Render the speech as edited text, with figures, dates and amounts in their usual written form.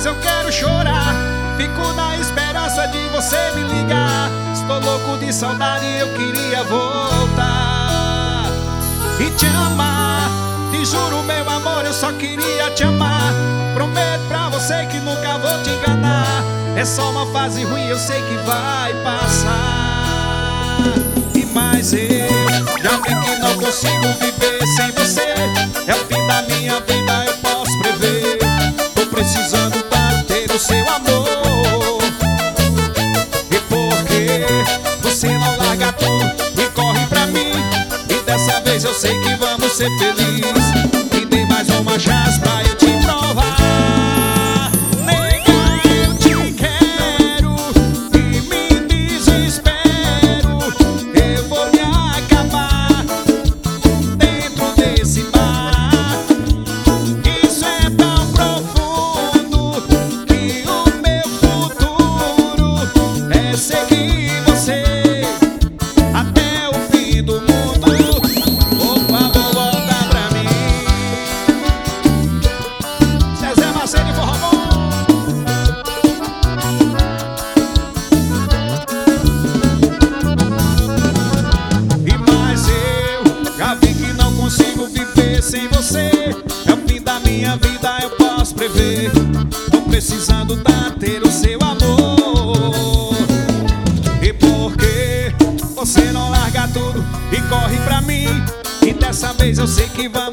mas eu quero chorar. Fico na esperança de você me ligar. Estou louco de saudade, eu queria voltar e te amar. Te juro, meu amor, eu só queria te amar. Prometo pra você que nunca vou te enganar. É só uma fase ruim, eu sei que vai passar. E mais eu já vi que não consigo viver sem você. É o fim da minha vida, eu posso prever. Tô precisando para ter o seu amor. E porque você não larga tudo e corre pra mim. E dessa vez eu sei que vamos ser felizes. Me dê mais uma chance pra eu te provar. Sem você é o fim da minha vida, eu posso prever. Tô precisando ter o seu amor. E porque você não larga tudo e corre pra mim. E dessa vez eu sei que vai